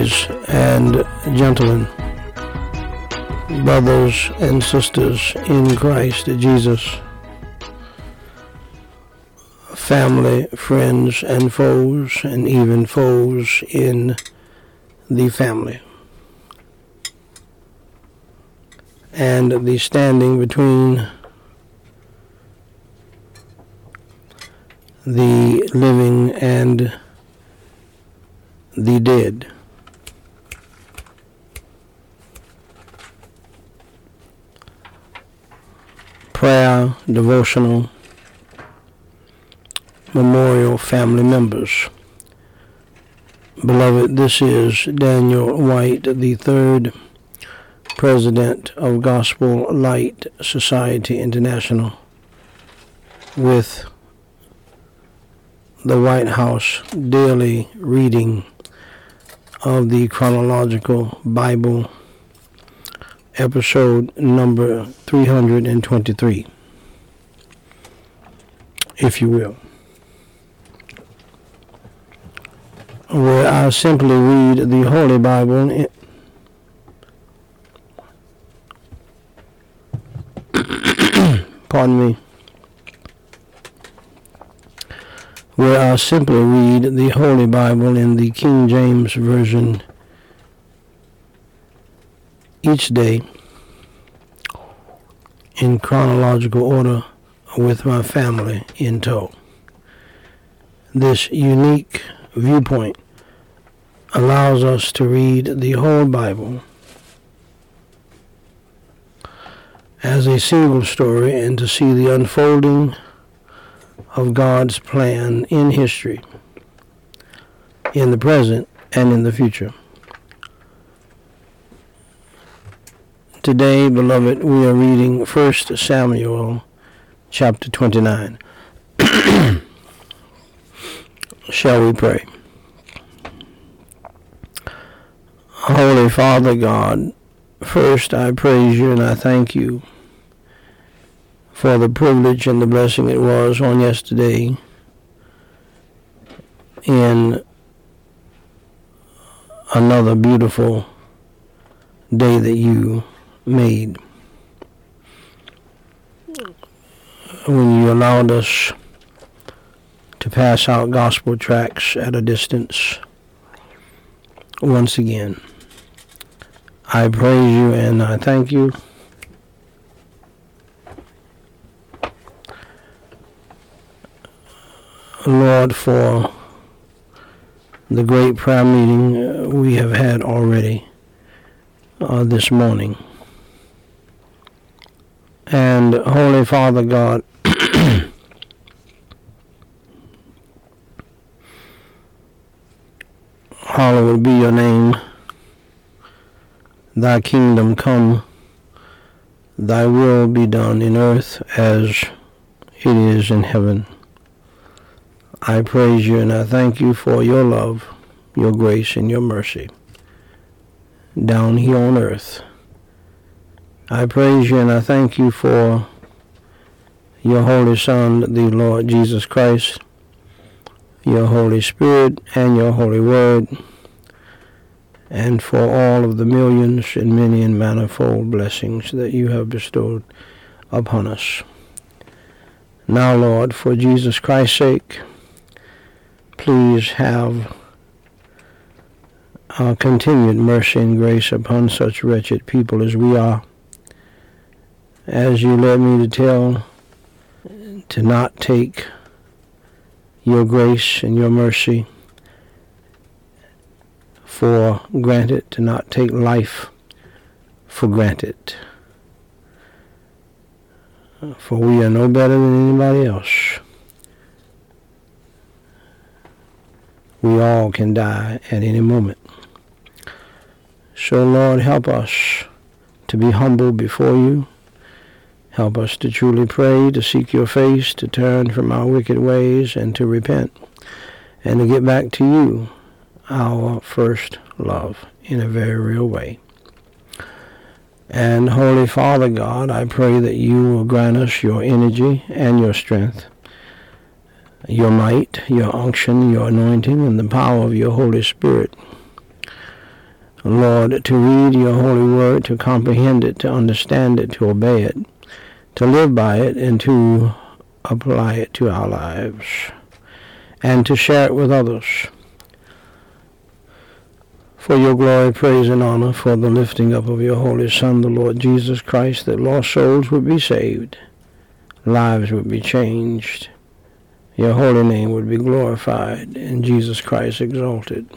Ladies and gentlemen, brothers and sisters in Christ Jesus, family, friends, and foes, and even foes in the family, and the standing between the living and the dead. Prayer, devotional, memorial, family members. Beloved, this is Daniel White, the third president of Gospel Light Society International, with the White House daily reading of the Chronological Bible, episode number 323, if you will, where I simply read the Holy Bible pardon me, where I simply read the Holy Bible in the King James Version each day in chronological order with my family in tow. This unique viewpoint allows us to read the whole Bible as a single story and to see the unfolding of God's plan in history, in the present, and in the future. Today, beloved, we are reading 1 Samuel chapter 29. Shall we pray? Holy Father God, first I praise you and I thank you for the privilege and the blessing it was on yesterday in another beautiful day that you made, when you allowed us to pass out gospel tracts at a distance once again. I praise you and I thank you. Lord, for the great prayer meeting we have had already this morning. And Holy Father God, hallowed be your name. Thy kingdom come, thy will be done in earth as it is in heaven. I praise you and I thank you for your love, your grace, and your mercy down here on earth. I praise you and I thank you for your Holy Son, the Lord Jesus Christ, your Holy Spirit, and your Holy Word, and for all of the millions and many and manifold blessings that you have bestowed upon us. Now, Lord, for Jesus Christ's sake, please have continued mercy and grace upon such wretched people as we are. As you led me to not take your grace and your mercy for granted, to not take life for granted. For we are no better than anybody else. We all can die at any moment. So, Lord, help us to be humble before you. Help us to truly pray, to seek your face, to turn from our wicked ways, and to repent, and to get back to you, our first love, in a very real way. And Holy Father God, I pray that you will grant us your energy and your strength, your might, your unction, your anointing, and the power of your Holy Spirit Lord, to read your holy word, to comprehend it, to understand it, to obey it, to live by it, and to apply it to our lives, and to share it with others. For your glory, praise, and honor, for the lifting up of your Holy Son, the Lord Jesus Christ, that lost souls would be saved, lives would be changed, your holy name would be glorified, and Jesus Christ exalted.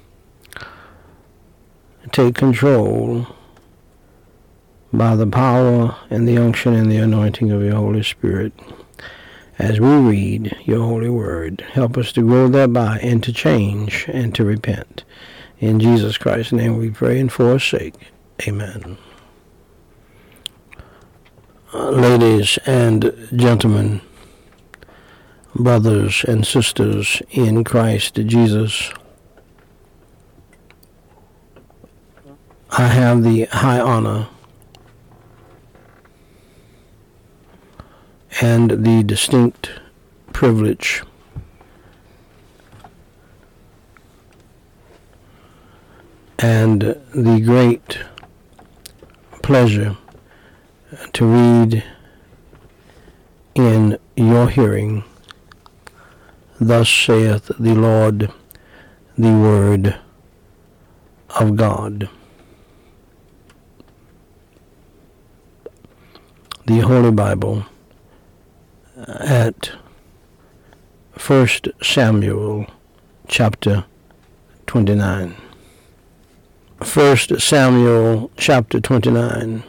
Take control by the power and the unction and the anointing of your Holy Spirit as we read your holy word. Help us to grow thereby and to change and to repent. In Jesus Christ's name we pray and for his sake. Amen. Ladies and gentlemen, brothers and sisters in Christ Jesus, I have the high honor and the distinct privilege and the great pleasure to read in your hearing, "Thus saith the Lord," the word of God. The Holy Bible at 1 Samuel chapter 29. 1 Samuel chapter 29.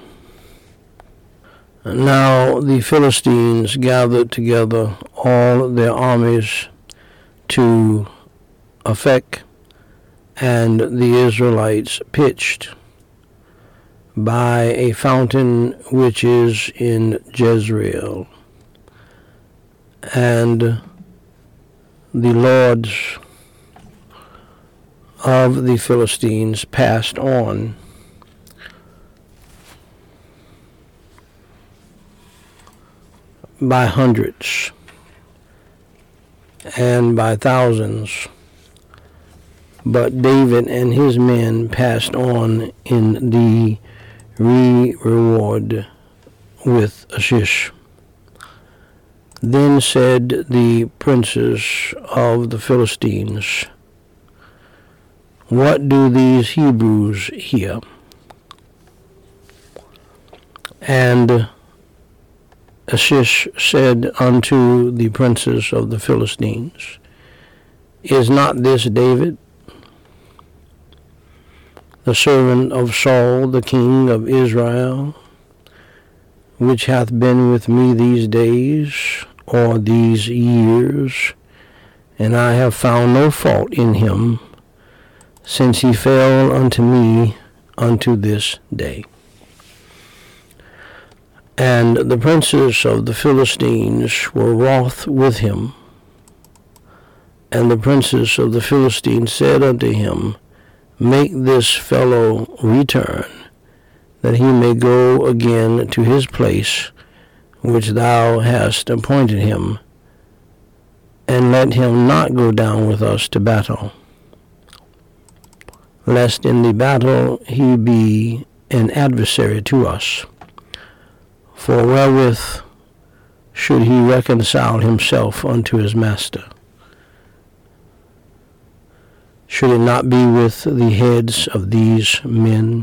Now the Philistines gathered together all their armies to Aphek, and the Israelites pitched by a fountain which is in Jezreel. And the lords of the Philistines passed on by hundreds and by thousands, but David and his men passed on in the reward with Achish. Then said the princes of the Philistines, "What do these Hebrews here?" And Achish said unto the princes of the Philistines, "Is not this David, the servant of Saul, the king of Israel, which hath been with me these days, or these years, and I have found no fault in him, since he fell unto me unto this day?" And the princes of the Philistines were wroth with him. And the princes of the Philistines said unto him, "Make this fellow return, that he may go again to his place which thou hast appointed him, and let him not go down with us to battle, lest in the battle he be an adversary to us. For wherewith should he reconcile himself unto his master? Should it not be with the heads of these men?"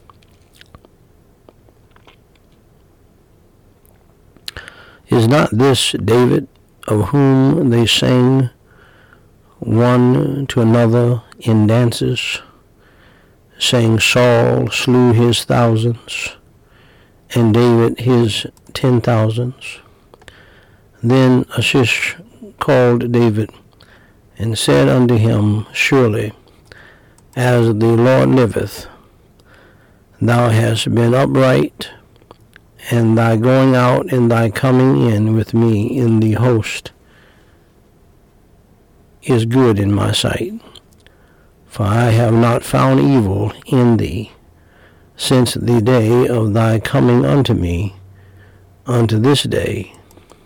Is not this David, of whom they sang one to another in dances, saying, Saul slew his thousands, and David his 10,000s? Then Achish called David, and said unto him, Surely, as the Lord liveth, thou hast been upright, and thy going out and thy coming in with me in the host is good in my sight. For I have not found evil in thee since the day of thy coming unto me unto this day.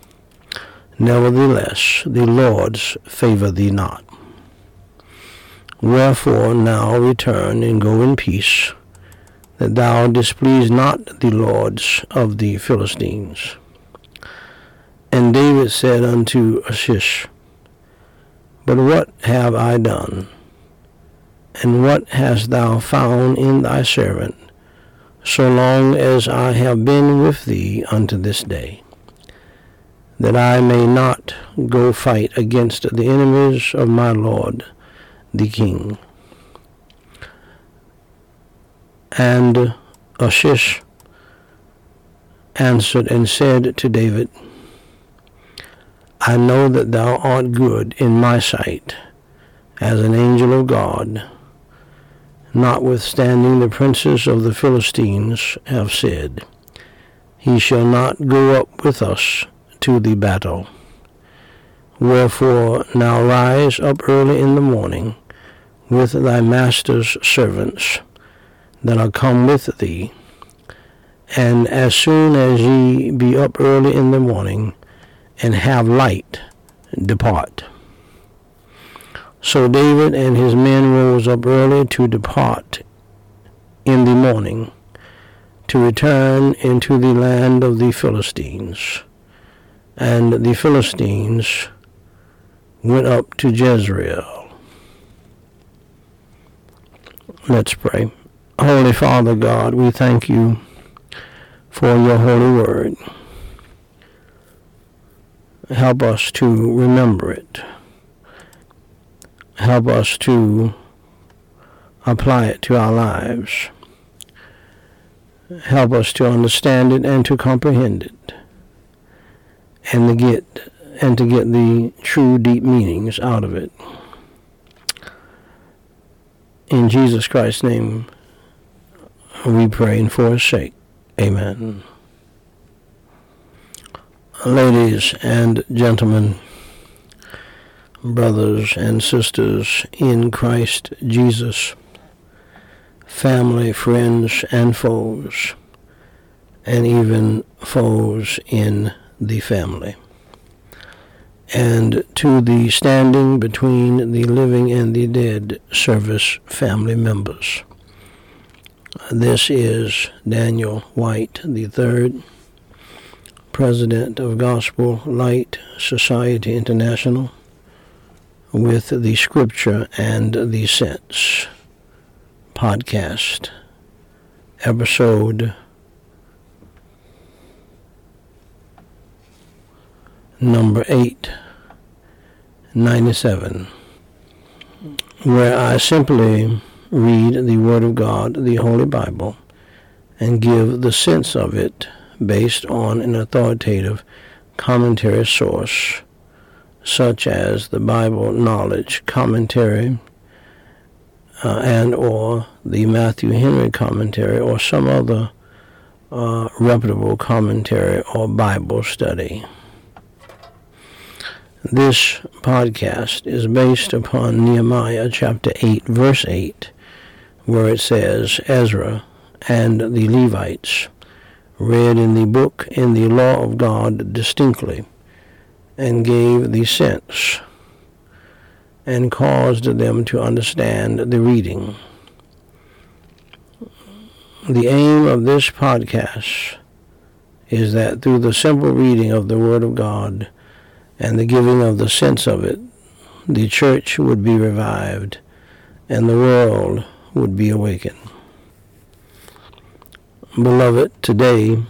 Nevertheless, the Lord's favor thee not. Wherefore now return and go in peace, that thou displease not the lords of the Philistines. And David said unto Achish, But what have I done? And what hast thou found in thy servant, so long as I have been with thee unto this day, that I may not go fight against the enemies of my lord the king? And Achish answered and said to David, I know that thou art good in my sight, as an angel of God. Notwithstanding the princes of the Philistines have said, He shall not go up with us to the battle. Wherefore now rise up early in the morning with thy master's servants that are come with thee, and as soon as ye be up early in the morning, and have light, depart. So David and his men rose up early to depart in the morning, to return into the land of the Philistines. And the Philistines went up to Jezreel. Let's pray. Holy Father God, we thank you for your holy word. Help us to remember it. Help us to apply it to our lives. Help us to understand it and to comprehend it, and to get the true deep meanings out of it. In Jesus Christ's name we pray, and for his sake. Amen. Ladies and gentlemen, brothers and sisters in Christ Jesus, family, friends, and foes, and even foes in the family, and to the Standing Between the Living and the Dead service family members. This is Daniel White III, President of Gospel Light Society International, with the Scripture and the Sense podcast, episode number 897, where I simply read the Word of God, the Holy Bible, and give the sense of it based on an authoritative commentary source, such as the Bible Knowledge Commentary and or the Matthew Henry Commentary, or some other reputable commentary or Bible study. This podcast is based upon Nehemiah chapter 8, verse 8, where it says, Ezra and the Levites read in the book in the law of God distinctly, and gave the sense, and caused them to understand the reading. The aim of this podcast is that through the simple reading of the Word of God and the giving of the sense of it, the church would be revived and the world would be awakened. Beloved, today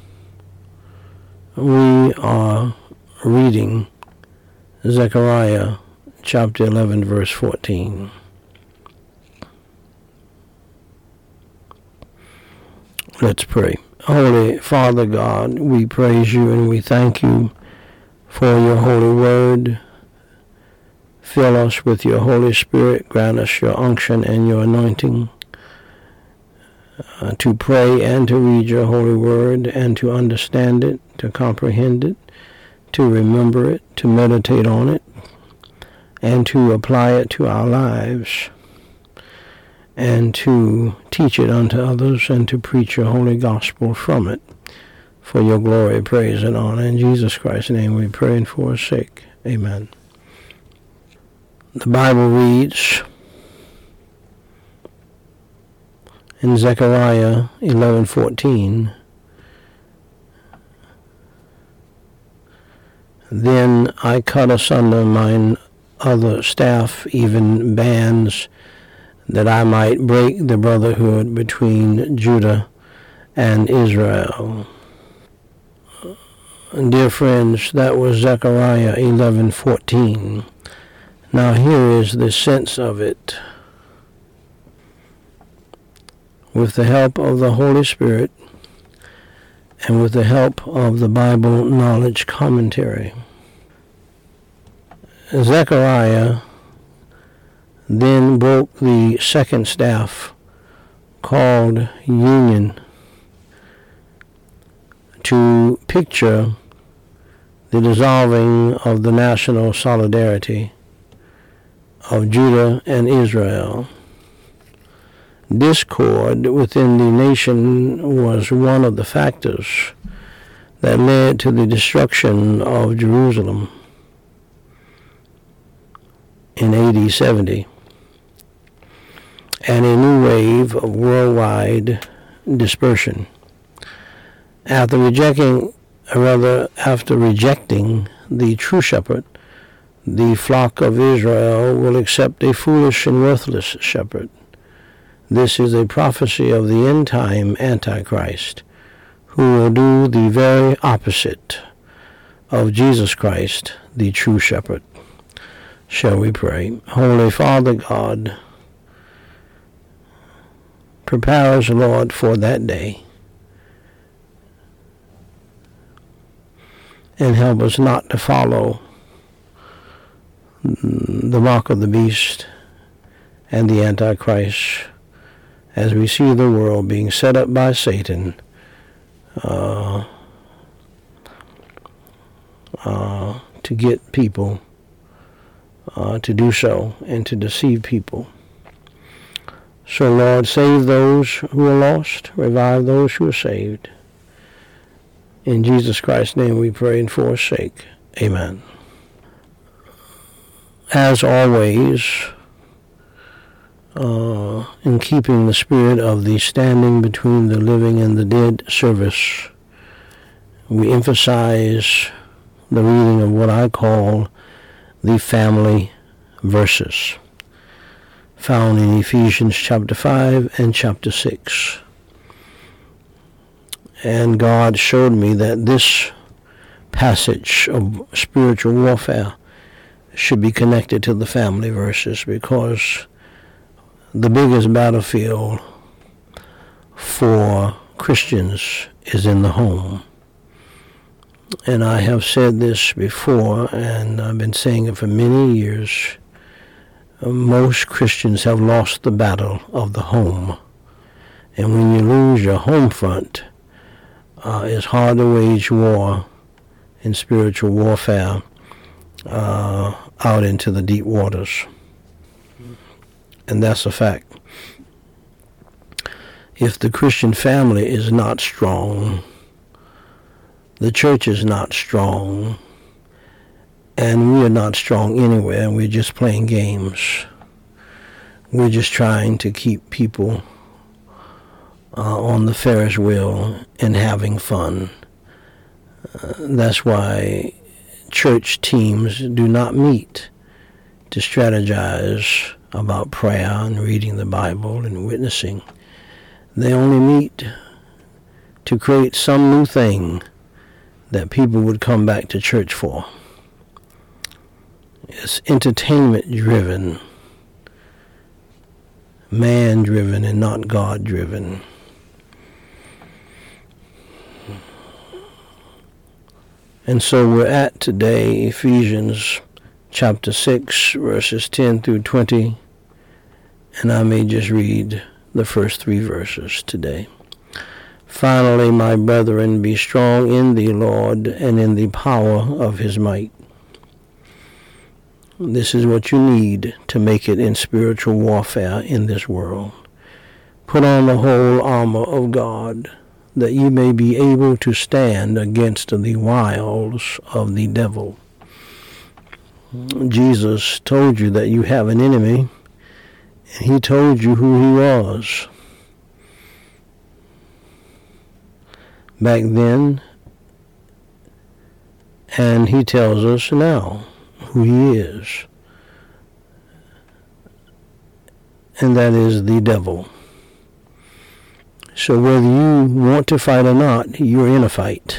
we are reading Zechariah chapter 11, verse 14. Let's pray. Holy Father God, we praise you and we thank you for your holy word. Fill us with your Holy Spirit. Grant us your unction and your anointing to pray and to read your holy word, and to understand it, to comprehend it, to remember it, to meditate on it, and to apply it to our lives, and to teach it unto others, and to preach your holy gospel from it, for your glory, praise, and honor. In Jesus Christ's name we pray, and for his sake. Amen. The Bible reads, in Zechariah 11:14. Then I cut asunder mine other staff, even bands, that I might break the brotherhood between Judah and Israel. Dear friends, that was Zechariah 11:14. Now here is the sense of it. With the help of the Holy Spirit and with the help of the Bible Knowledge Commentary, Zechariah then broke the second staff, called union, to picture the dissolving of the national solidarity of Judah and Israel. Discord within the nation was one of the factors that led to the destruction of Jerusalem in AD 70 and a new wave of worldwide dispersion. After rejecting the true shepherd, the flock of Israel will accept a foolish and worthless shepherd. This is a prophecy of the end-time Antichrist, who will do the very opposite of Jesus Christ, the true shepherd. Shall we pray? Holy Father God, prepare us, Lord, for that day, and help us not to follow the mark of the beast and the Antichrist, as we see the world being set up by Satan to get people to do so and to deceive people. So, Lord, save those who are lost, revive those who are saved. In Jesus Christ's name we pray and for his sake. Amen. As always, in keeping the spirit of the standing between the living and the dead service, we emphasize the reading of what I call the family verses, found in Ephesians chapter 5 and chapter 6. And God showed me that this passage of spiritual warfare should be connected to the family verses, because the biggest battlefield for Christians is in the home. And I have said this before, and I've been saying it for many years. Most Christians have lost the battle of the home. And when you lose your home front, it's hard to wage war in spiritual warfare out into the deep waters. And that's a fact. If the Christian family is not strong, the church is not strong, and we are not strong anywhere, and we're just playing games. We're just trying to keep people on the Ferris wheel and having fun. That's why church teams do not meet to strategize about prayer and reading the Bible and witnessing. They only meet to create some new thing that people would come back to church for. It's entertainment-driven, man-driven, and not God-driven. And so we're at today Ephesians chapter 6, verses 10 through 20, and I may just read the first 3 verses today. Finally, my brethren, be strong in the Lord and in the power of his might. This is what you need to make it in spiritual warfare in this world. Put on the whole armor of God, that you may be able to stand against the wiles of the devil. Jesus told you that you have an enemy, and he told you who he was. back then, and he tells us now who he is, and that is the devil. So whether you want to fight or not, you're in a fight.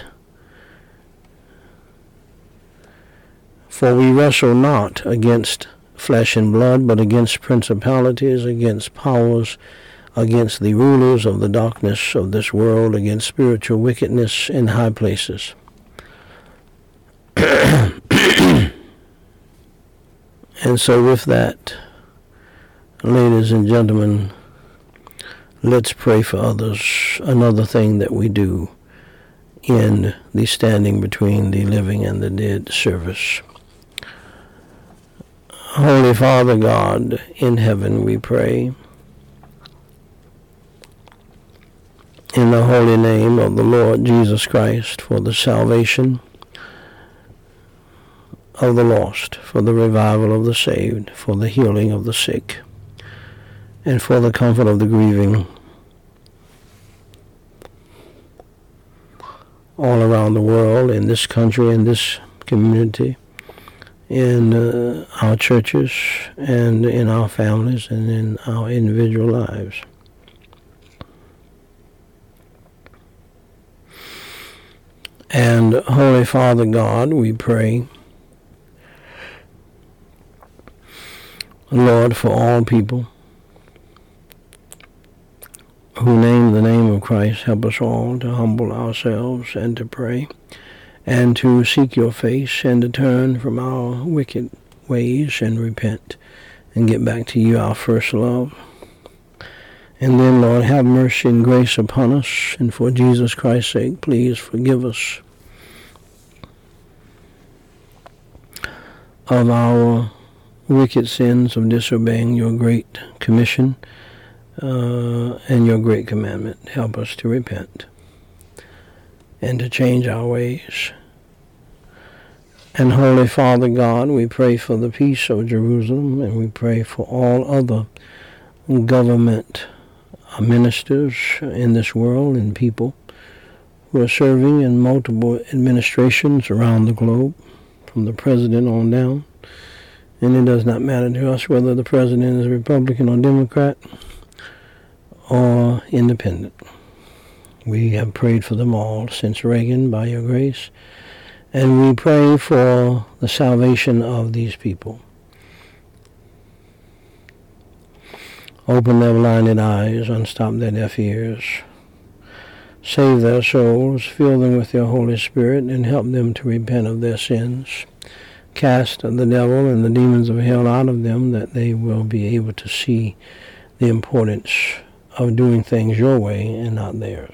For we wrestle not against flesh and blood, but against principalities, against powers, against the rulers of the darkness of this world, against spiritual wickedness in high places. And so with that, ladies and gentlemen, let's pray for others. Another thing that we do in the standing between the living and the dead service. Holy Father God in heaven, we pray in the holy name of the Lord Jesus Christ for the salvation of the lost, for the revival of the saved, for the healing of the sick, and for the comfort of the grieving all around the world, in this country, in this community, in our churches, and in our families, and in our individual lives. And Holy Father God, we pray, Lord, for all people who name the name of Christ. Help us all to humble ourselves and to pray and to seek your face and to turn from our wicked ways and repent and get back to you, our first love. And then, Lord, have mercy and grace upon us, and for Jesus Christ's sake, please forgive us of our wicked sins of disobeying your great commission and your great commandment. Help us to repent and to change our ways. And Holy Father God, we pray for the peace of Jerusalem, and we pray for all other government ministers in this world and people who are serving in multiple administrations around the globe, from the president on down. And it does not matter to us whether the president is Republican or Democrat or independent. We have prayed for them all since Reagan, by your grace, and we pray for the salvation of these people. Open their blinded eyes, unstop their deaf ears, save their souls, fill them with your Holy Spirit, and help them to repent of their sins. Cast the devil and the demons of hell out of them, that they will be able to see the importance of doing things your way and not theirs.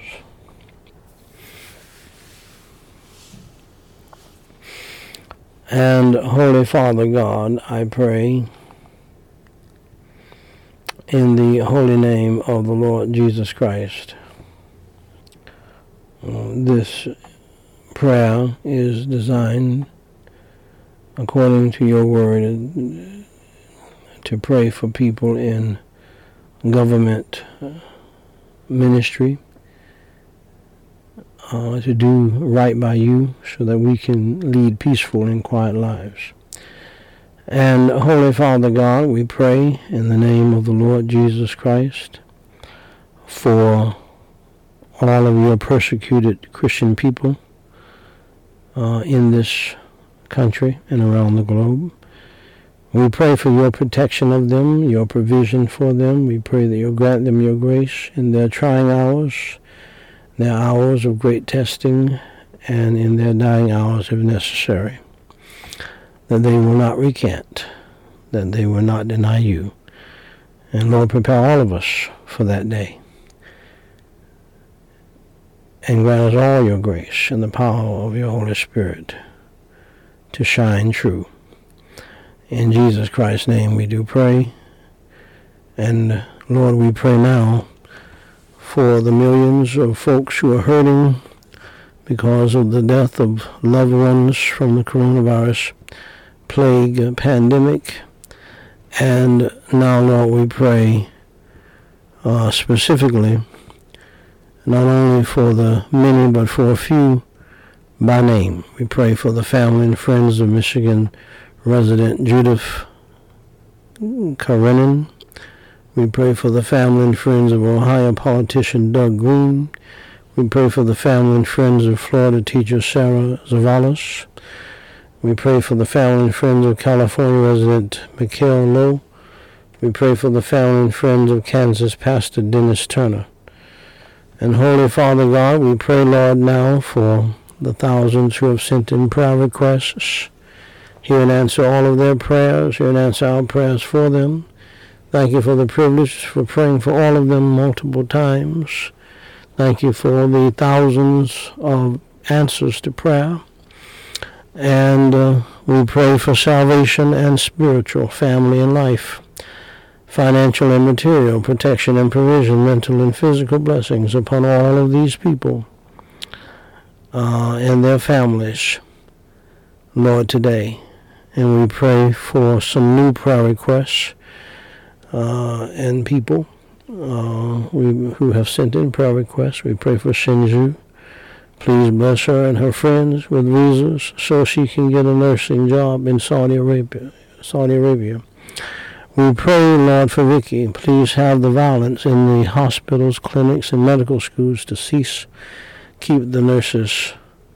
And Holy Father God, I pray in the holy name of the Lord Jesus Christ. This prayer is designed, according to your word, to pray for people in government ministry, to do right by you so that we can lead peaceful and quiet lives. And Holy Father God, we pray in the name of the Lord Jesus Christ for all of your persecuted Christian people in this country and around the globe. We pray for your protection of them, your provision for them. We pray that you'll grant them your grace in their trying hours, their hours of great testing, and in their dying hours if necessary. That they will not recant, that they will not deny you. And Lord, prepare all of us for that day. And grant us all your grace and the power of your Holy Spirit to shine true. In Jesus Christ's name we do pray. And Lord, we pray now for the millions of folks who are hurting because of the death of loved ones from the coronavirus plague pandemic. And now, Lord, we pray specifically not only for the many, but for a few by name. We pray for the family and friends of Michigan resident Judith Karenin. We pray for the family and friends of Ohio politician Doug Green. We pray for the family and friends of Florida teacher Sarah Zavalos. We pray for the family and friends of California resident Mikhail Lowe. We pray for the family and friends of Kansas pastor Dennis Turner. And Holy Father God, we pray, Lord, now for the thousands who have sent in prayer requests. Hear and answer all of their prayers. Hear and answer our prayers for them. Thank you for the privilege for praying for all of them multiple times. Thank you for the thousands of answers to prayer. And we pray for salvation and spiritual, family and life, financial and material, protection and provision, mental and physical blessings upon all of these people and their families, Lord, today. And we pray for some new prayer requests and people who have sent in prayer requests. We pray for Shinju. Please bless her and her friends with visas so she can get a nursing job in Saudi Arabia. We pray, Lord, for Vicky. Please have the violence in the hospitals, clinics, and medical schools to cease. Keep the nurses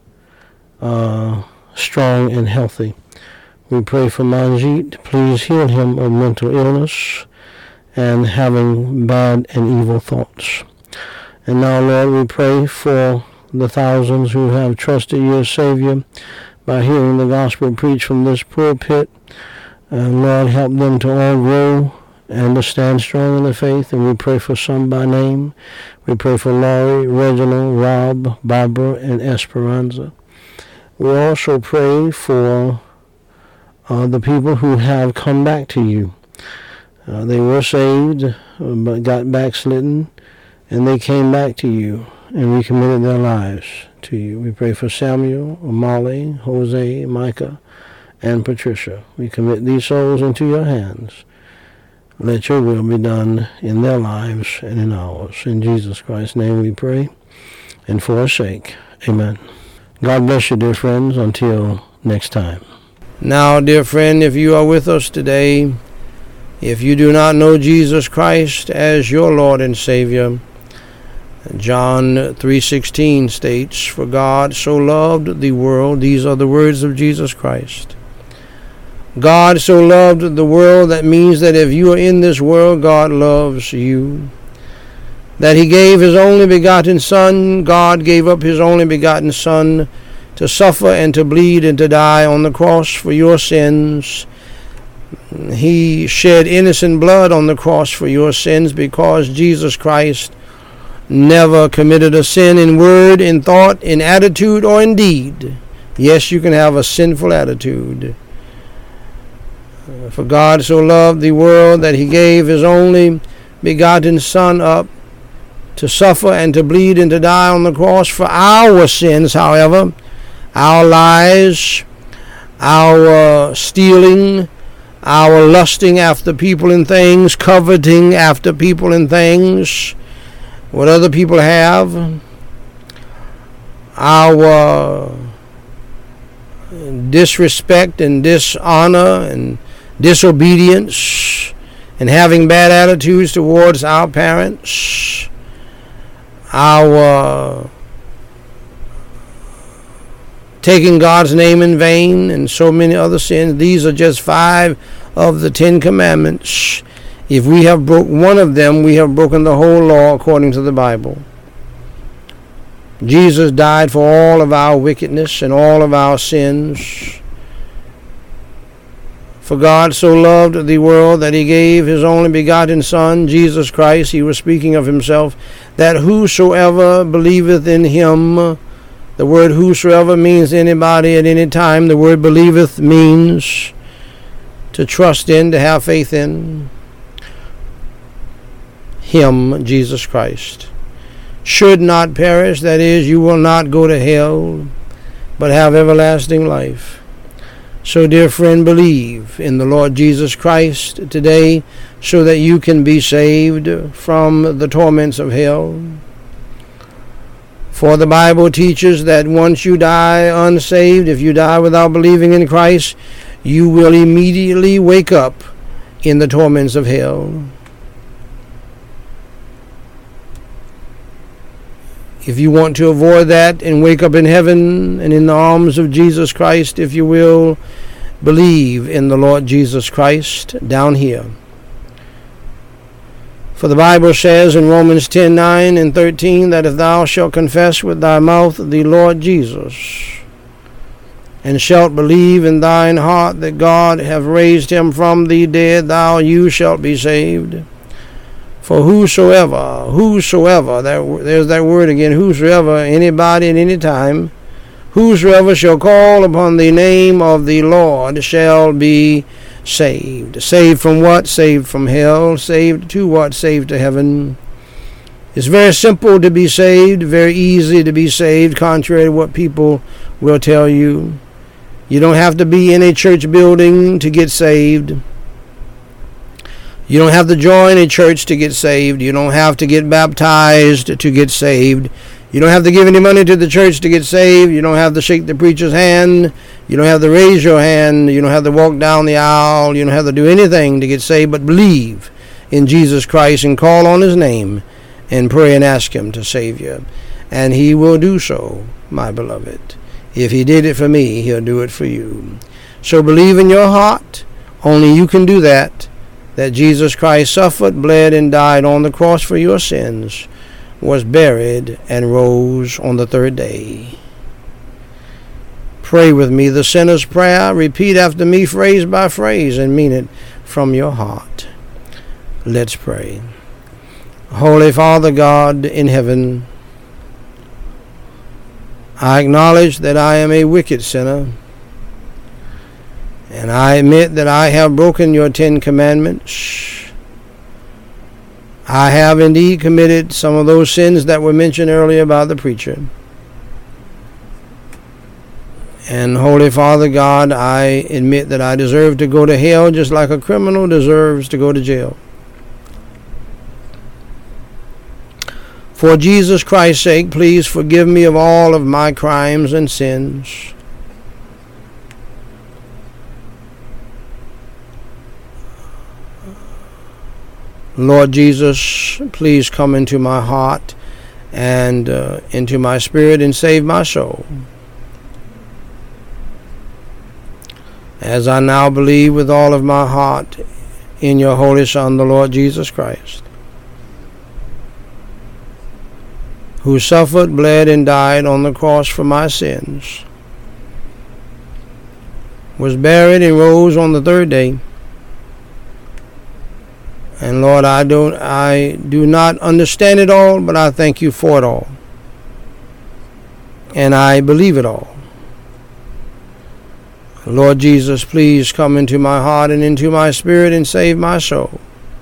strong and healthy. We pray for Manjeet. Please heal him of mental illness and having bad and evil thoughts. And now, Lord, we pray for the thousands who have trusted your Savior by hearing the gospel preached from this pulpit. And Lord, help them to all grow and to stand strong in the faith. And we pray for some by name. We pray for Laurie, Reginald, Rob, Barbara, and Esperanza. We also pray for the people who have come back to you. They were saved, but got backslidden, and they came back to you and recommitted their lives to you. We pray for Samuel, Molly, Jose, Micah, and Patricia. We commit these souls into your hands. Let your will be done in their lives and in ours. In Jesus Christ's name we pray, and for our sake, amen. God bless you, dear friends, until next time. Now, dear friend, if you are with us today, if you do not know Jesus Christ as your Lord and Savior, John 3:16 states, "For God so loved the world," these are the words of Jesus Christ. God so loved the world, that means that if you are in this world, God loves you. That he gave his only begotten Son, God gave up his only begotten Son to suffer and to bleed and to die on the cross for your sins. He shed innocent blood on the cross for your sins because Jesus Christ never committed a sin in word, in thought, in attitude, or in deed. Yes, you can have a sinful attitude. For God so loved the world that he gave his only begotten Son up to suffer and to bleed and to die on the cross for our sins, however, our lies, our stealing, our lusting after people and things, coveting after people and things, what other people have, our disrespect and dishonor and disobedience and having bad attitudes towards our parents, our taking God's name in vain, and so many other sins. These are just 5 of the 10 commandments. If we have broke one of them, we have broken the whole law according to the Bible. Jesus died for all of our wickedness and all of our sins. For God so loved the world that he gave his only begotten Son, Jesus Christ, he was speaking of himself, that whosoever believeth in him, the word whosoever means anybody at any time. The word believeth means to trust in, to have faith in. Him, Jesus Christ, should not perish, that is, you will not go to hell, but have everlasting life. So, dear friend, believe in the Lord Jesus Christ today so that you can be saved from the torments of hell. For the Bible teaches that once you die unsaved, if you die without believing in Christ, you will immediately wake up in the torments of hell. If you want to avoid that and wake up in heaven and in the arms of Jesus Christ, if you will, believe in the Lord Jesus Christ down here. For the Bible says in Romans 10:9 and 13 that if thou shalt confess with thy mouth the Lord Jesus, and shalt believe in thine heart that God hath raised him from the dead, you shalt be saved. For whosoever, there's that word again, whosoever, anybody at any time, whosoever shall call upon the name of the Lord shall be saved. Saved from what? Saved from hell. Saved to what? Saved to heaven. It's very simple to be saved, very easy to be saved, contrary to what people will tell you. You don't have to be in a church building to get saved. You don't have to join a church to get saved. You don't have to get baptized to get saved. You don't have to give any money to the church to get saved. You don't have to shake the preacher's hand. You don't have to raise your hand. You don't have to walk down the aisle. You don't have to do anything to get saved but believe in Jesus Christ and call on his name and pray and ask him to save you. And he will do so, my beloved. If he did it for me, he'll do it for you. So believe in your heart. Only you can do that Jesus Christ suffered, bled, and died on the cross for your sins, was buried, and rose on the third day. Pray with me the sinner's prayer. Repeat after me phrase by phrase and mean it from your heart. Let's pray. Holy Father God in heaven, I acknowledge that I am a wicked sinner, and I admit that I have broken your 10 commandments. I have indeed committed some of those sins that were mentioned earlier by the preacher. And Holy Father God, I admit that I deserve to go to hell just like a criminal deserves to go to jail. For Jesus Christ's sake, please forgive me of all of my crimes and sins. Lord Jesus, please come into my heart and into my spirit and save my soul. As I now believe with all of my heart in your Holy Son, the Lord Jesus Christ, who suffered, bled, and died on the cross for my sins, was buried and rose on the third day. And Lord, I do not understand it all, but I thank you for it all. And I believe it all. Lord Jesus, please come into my heart and into my spirit and save my soul.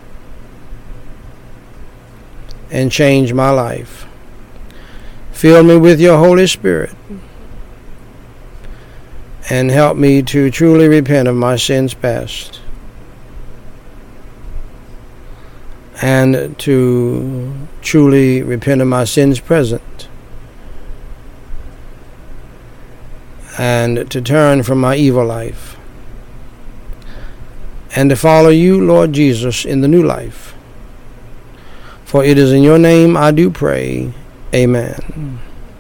And change my life. Fill me with your Holy Spirit. And help me to truly repent of my sins past. And to truly repent of my sins present, and to turn from my evil life, and to follow you, Lord Jesus, in the new life. For it is in your name I do pray. Amen.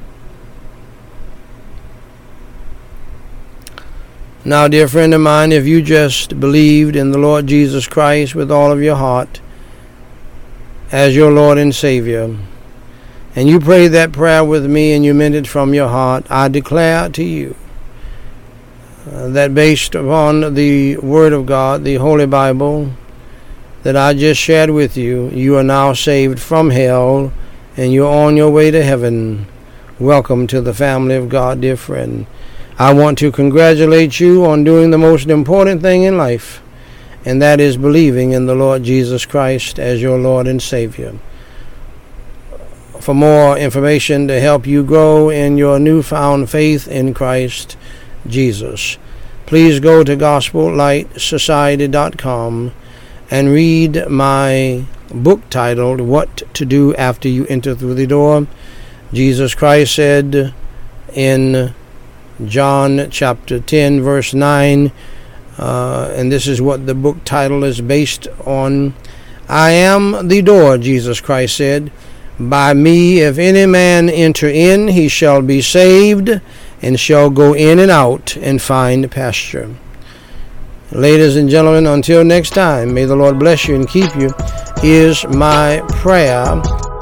Now, dear friend of mine, if you just believed in the Lord Jesus Christ with all of your heart, as your Lord and Savior, and you prayed that prayer with me and you meant it from your heart, I declare to you that based upon the Word of God, the Holy Bible, that I just shared with you, you are now saved from hell and you're on your way to heaven. Welcome to the family of God, dear friend. I want to congratulate you on doing the most important thing in life, and that is believing in the Lord Jesus Christ as your Lord and Savior. For more information to help you grow in your newfound faith in Christ Jesus, please go to GospelLightSociety.com and read my book titled What to Do After You Enter Through the Door. Jesus Christ said in John chapter 10, verse 9, and this is what the book title is based on. I am the door, Jesus Christ said. By me, if any man enter in, he shall be saved, and shall go in and out and find pasture. Ladies and gentlemen, until next time, may the Lord bless you and keep you, is my prayer.